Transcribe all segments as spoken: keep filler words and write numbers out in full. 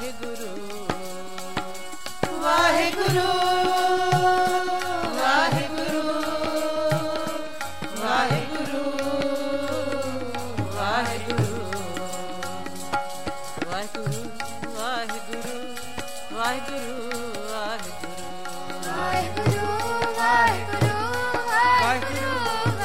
वाहिगुरु वाहिगुरु वाहिगुरु वाहिगुरु वाहिगुरु वाहिगुरु वाहिगुरु वाहिगुरु वाहिगुरु वाहिगुरु वाहिगुरु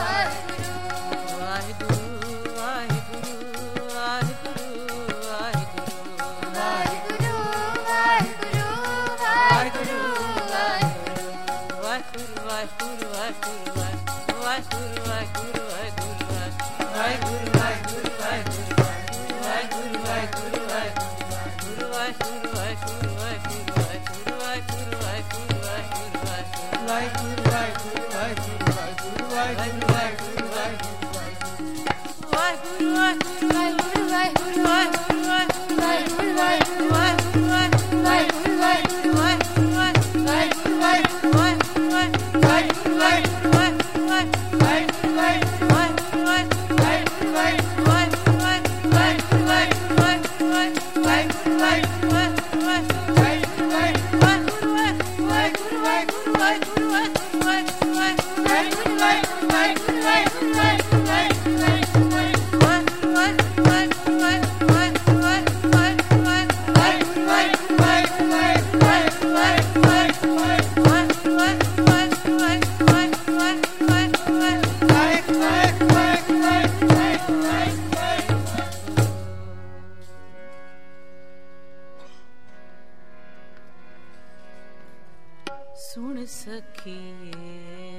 सुन सखिए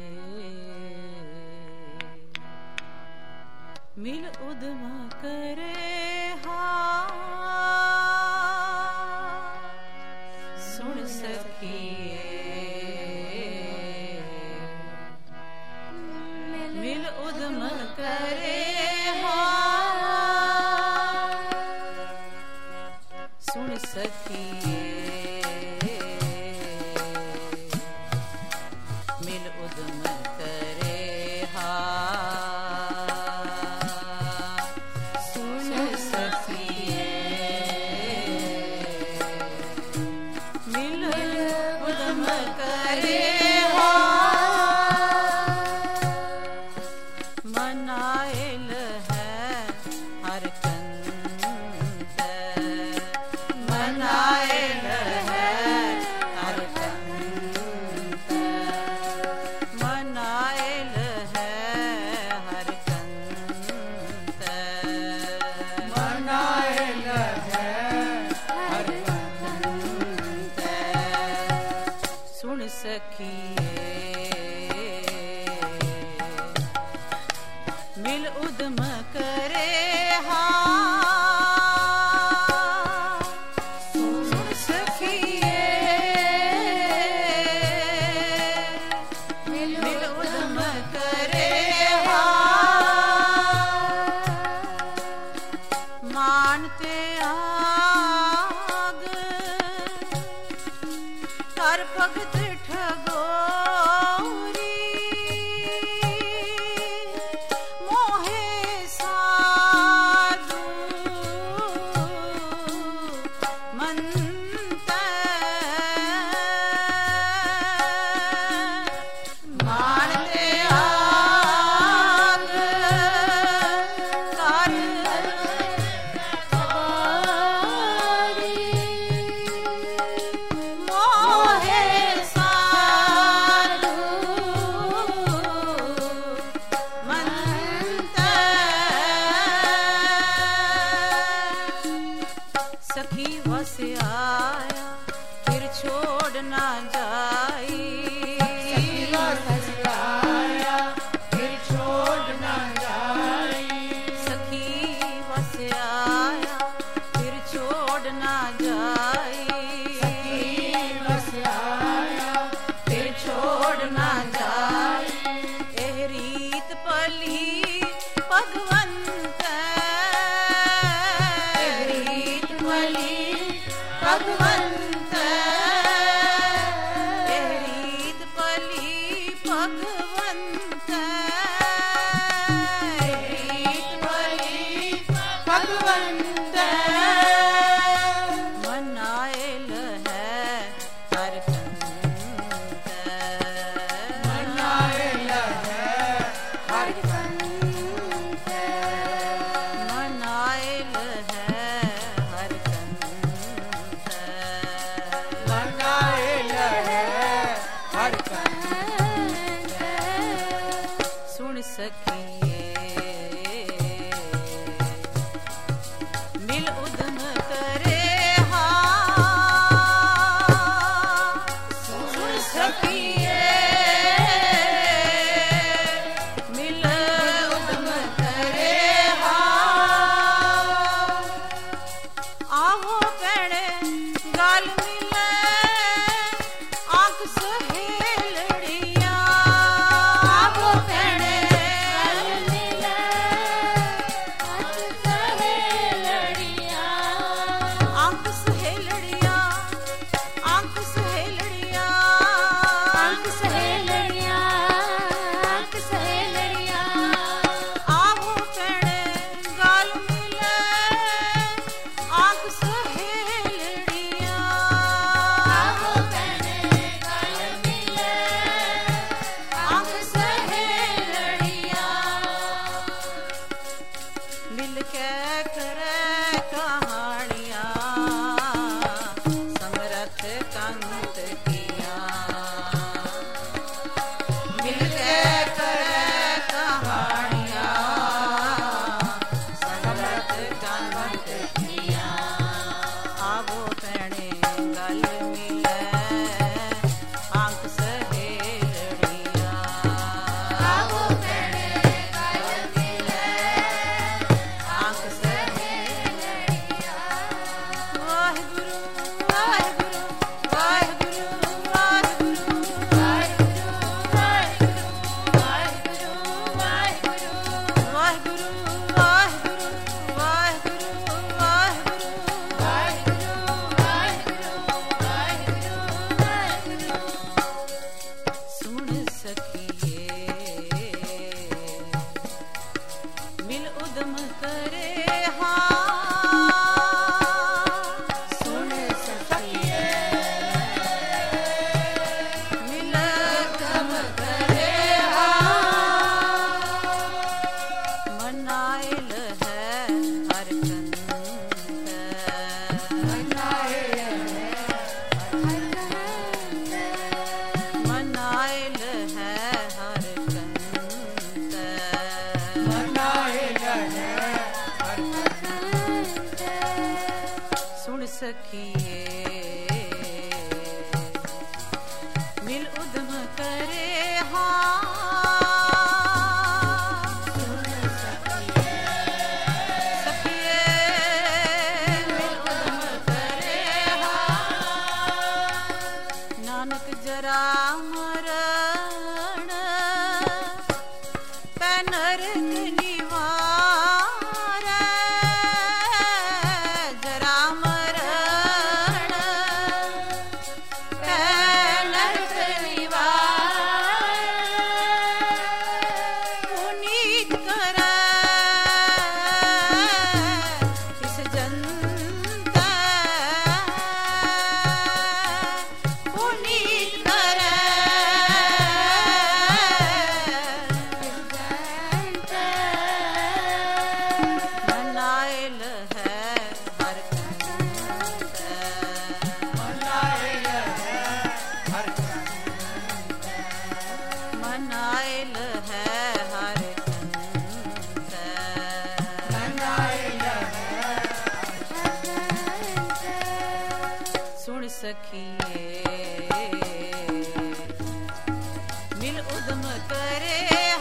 मिल उद्यम करे सुन सखिए मिल उद्यम करे सुन सखिए मिल उद्यम करे सुन सखिए मिल उद्यम करे मनाइल है हर कंत मनाइल है हर कंत मनाइल है हर कंत मनाइल है हर कंत सुन सखिए मिल उद्यम करे सुन सखिए मिल उद्यम करे मानते आग कर भगत ठगोरी मोहे साधु मंत मानते आग कर मोहे साधु मंत सखी वस आया फिर छोड़ ना जाई वस आया फिर छोड़ ना जाई सखी वस आया फिर छोड़ ना जाई सखी वस आया फिर छोड़ ना जाई एह रीत पली भगवंत एह रीत पली भगवंत एह रीत पली भगवंत एह रीत पली भगवंत मन आवो पेड़े गाल मिले आंख सहेलड़िया आवो पेड़े गाल मिले आंख सहेलड़िया आंख सहेलड़िया आंख सहेलड़िया आंख सहेलड़िया आंख सहेलड़िया आवो पेड़े गाल मिले आंख सहेलड़िया आवो पेड़े गाल मिले आंख सहेलड़िया मिल के करे कहानियां समरथ कंत किया मिल के करे कहानियां समरथ कंत किया आवो पेड़े गल मिले आंख सहेलड़िया आवो पेड़े गल मिले आंख सहेलड़िया वाहिगुरु वाहिगुरु वाहिगुरु वाहिगुरु वाहिगुरु वाहिगुरु वाहिगुरु वाहिगुरु वाहिगुरु वाहिगुरु वाहिगुरु वाहिगुरु वाहिगुरु वाहिगुरु वाहिगुरु सुन सखिए मिल उदम करे हाँ सुन सखिए मिल उदम करे हाँ मनाइल है हर कंत मनाइल है हर कंत मनाइल है हर कंत मनाइल है हर कंत सुन सखिए मिल उदम करे हाँ सुन सखिए सखिए मिल उदम करे हाँ नानक जरा मरण पै नरक निवार जरा मरण पै नरक निवार पुनीत करे इस जन्त पुनीत करे इस जन्त मनाइल है हर कंत मनाइल है हर कंत मनाइल है हर कंत मनाइल है हर कंत सुन सखिए मिल उदम करे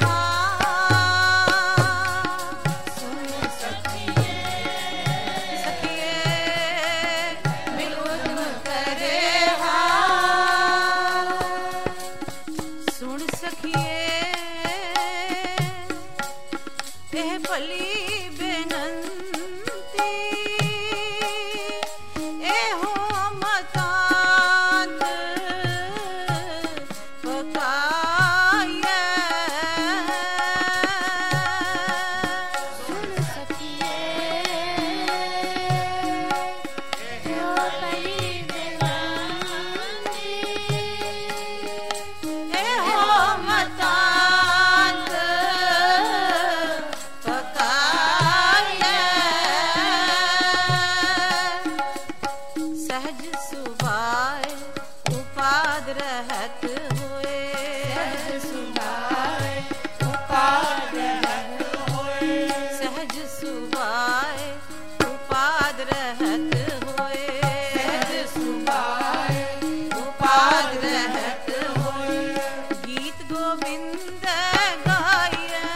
हाँ सुन सखिए सखिए मिल उदम करे हाँ सुन सखिए एह भली बेनंती एहो मतांत पकाया सुन सखिए एहो भली बेनंती एहो मतांत पकाया सहज सुभाए उपाद रहत हुए सहज सुभाए उपाद रहत हुए सहज सुभाए उपाद रहत हुए सहज सुभाए उपाद रहत हुए गीत गोविंद गाया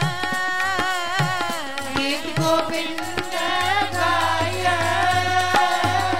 गीत गोविंद गाया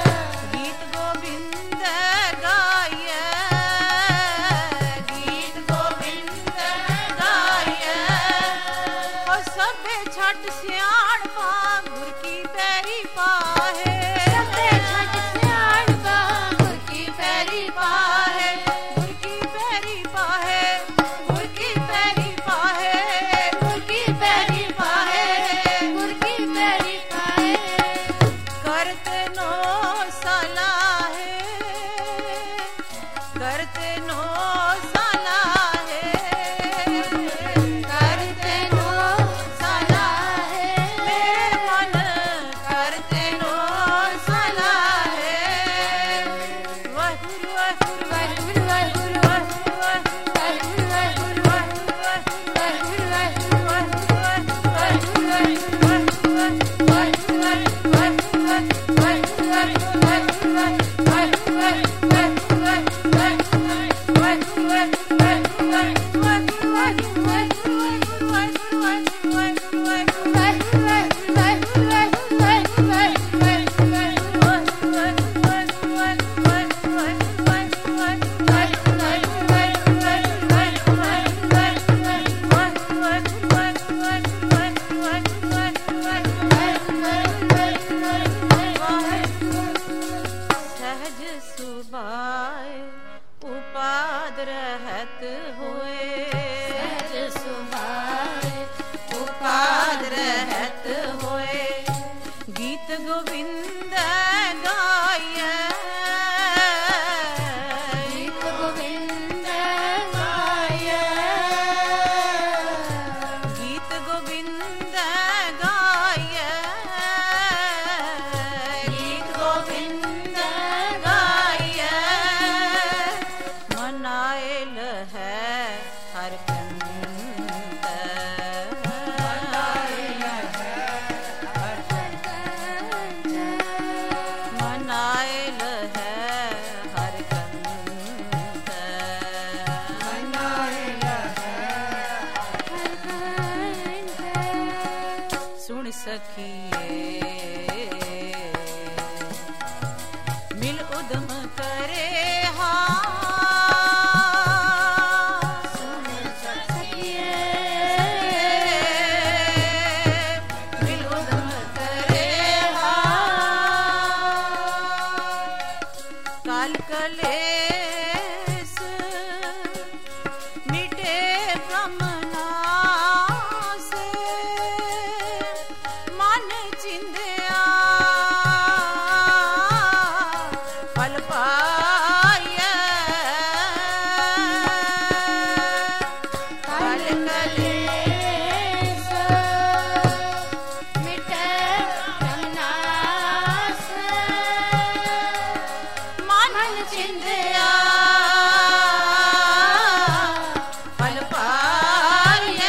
साला है, करते नो साला है, करते नो साला है, मेरे मन करते नो साला है। वाहिगुरु वाहिगुरु वाहिगुरु वाहिगुरु सुभाए उपाद रहत हुए, सहज सुभाए उपाद रहत हुए, गीत गोविंद गाय, गीत गोविंद गाय, गीत गोविंद गाय, गीत गोविंद मनाएल है हर कंत, मनाएल है हर कंत, मनाएल है हर कंत, मनाएल है हर कंत। सुन सखिए मिल उद्यम करे कलेस मिटे ब्रह्मनास, मन चिंध्या फल पाय, कल कलेस मिटे ब्रह्मनास, चिंध्या फल पाय,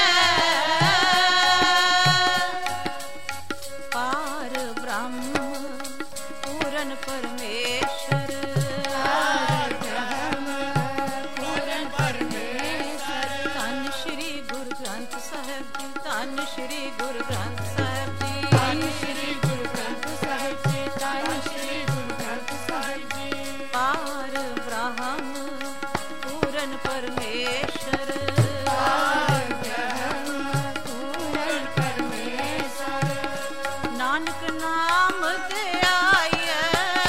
पार ब्रह्म पूरन परमेश्वर, पार ब्रह्म पूरन परमेश्वर, धन श्री गुरु ग्रंथ साहिब जी, धन श्री गुरु ग्रंथ साहिब जी, धन श्री गुरु ग्रंथ साहिब जी, धन श्री गुरु ग्रंथ साहिब जी, पार ब्रह्म पूरन परमेश्वर, पार ब्रह्म पूरन परमेश्वर, नानक नाम ते आया,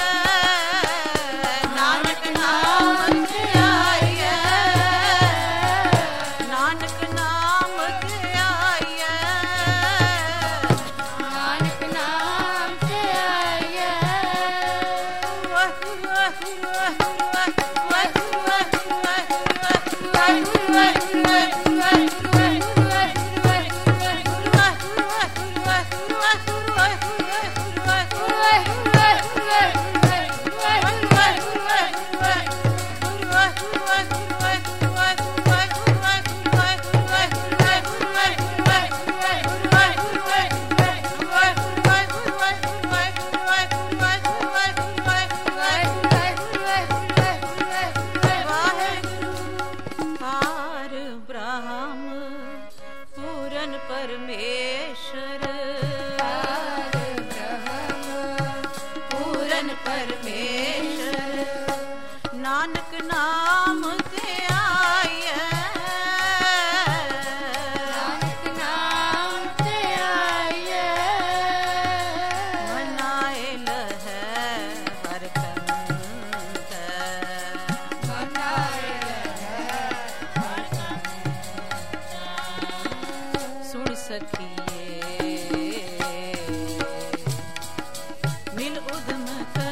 नानक नाम ते आया, नानक नाम ते आया, नानक नाम ते आया। वाहिगुरु वाहिगुरु परमेश्वर, पार ब्रह्म पूरन परमेश्वर, नानक नाम ते आया, नानक नाम ते आया, मनाएल है हर कंत, मनाएल है हर कंत। सुन सखिए मिल उद्यम कर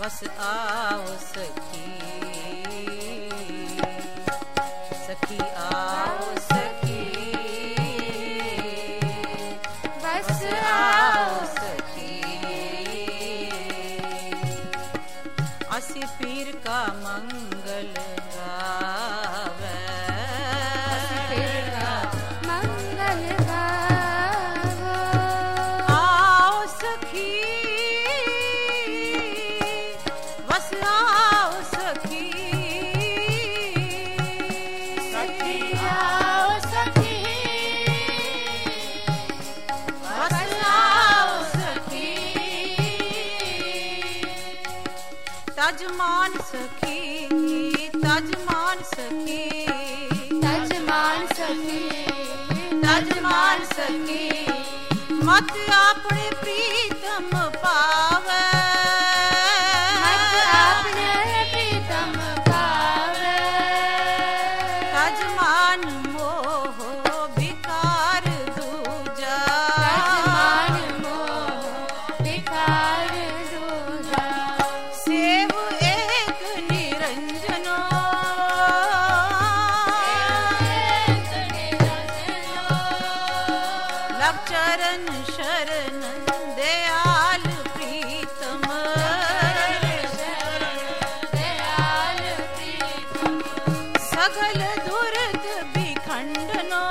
बस आओ सखी, सखी आओ सखी, बस आओ सखी। असी पीर का मंगल गावे, पीर का मंगल गावो। आओ सखी, बस आओ सखी, सखी आओ सखी, बस आओ सखी। तजमान सखी, तजमान सखी, तजमान सखी, तजमान सखी, मत अपने प्रीतम पावे, मत अपने प्रीतम पावे। तजमान मोह विकार दूजा, तजमान मोह विकार दूजा। सेव एक निरंजनो, लग चरण शरण दयाल प्रीतम, दयाल प्रीतम। सगल दुर्ग विखंडनो,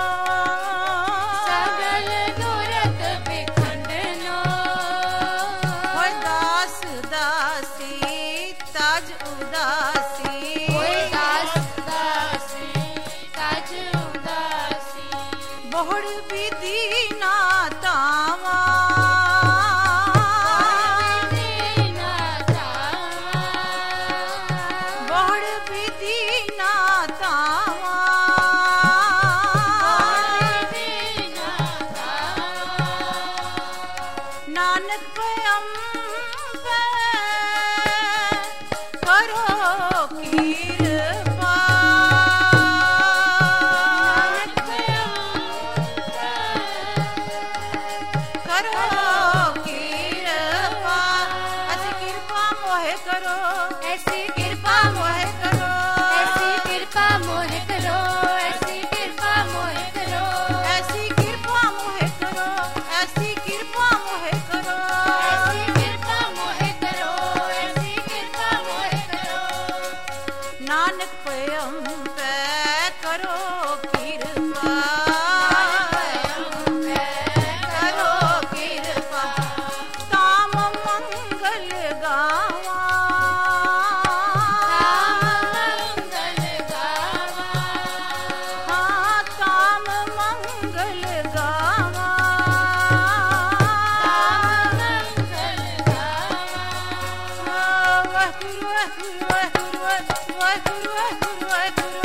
सगल दुरत विखंडनो। होय दास दासी तज उदासी, कोई दास दासी तज उदासी। बहुड़ विधि ना तावा, दीना तावा। बहुड़ विधि ना तावा, दीना तावा। नानक पयम पे करो कृपा, नानक प्रेम करो कृपा, ऐसी कृपा मोहे करो, ऐसी कृपा मोहे करो, ऐसी कृपा मोहे करो, ऐसी कृपा मोहे करो। ऐसी कृपा मोहे करो, ऐसी कृपा मोहे करो, ऐसी कृपा मोहे करो, ऐसी कृपा मोहे करो। नानक पयम पे करो कृपा, करो कृपा, ताम मंगल गावा, मंगल गावा। हाँ ताम मंगल गावा, मंगल गावा। वाहिगुरु वाहिगुरु वाहिगुरु वाहिगुरु वाहिगुरु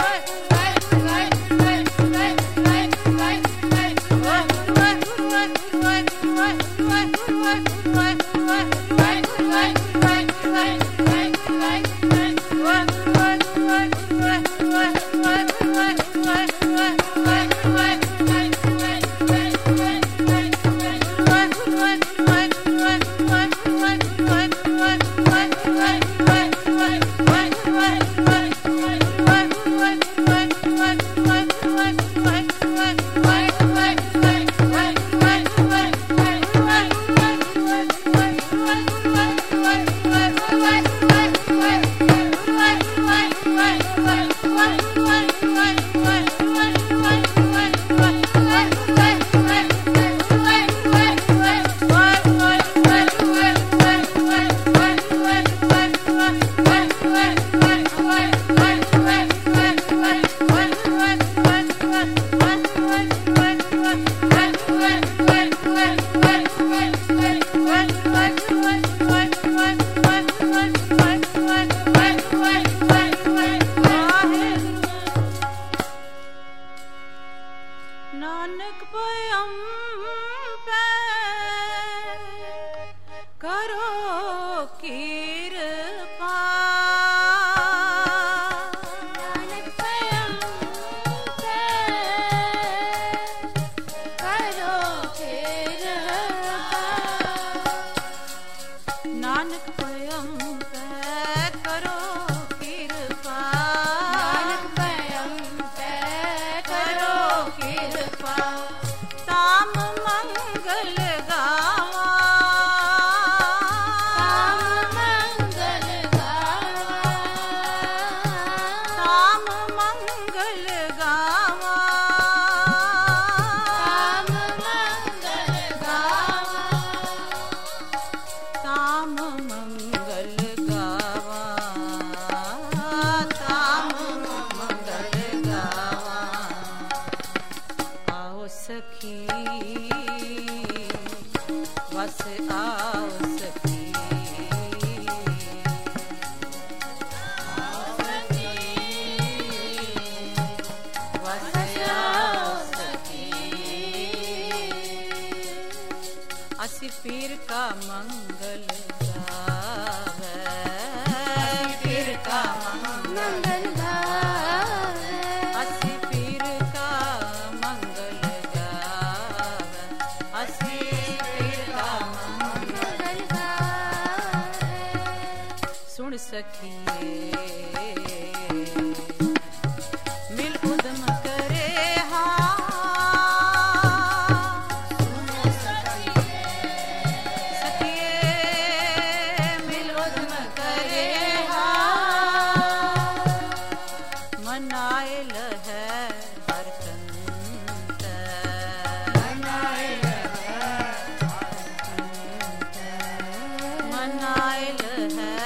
नानक पयम पे करो कृपा, नानक पयम पे करो कृपा। नानक पयम आओ सखी असी पीर का मंगल गावे पीर का मंगल गावे असी पीर का मंगल गावे असी पीर का मंगल गावे सुन सखिए मिल उदम करे मनाइल है हर कंत मनाइल है हर कंत मनाइल है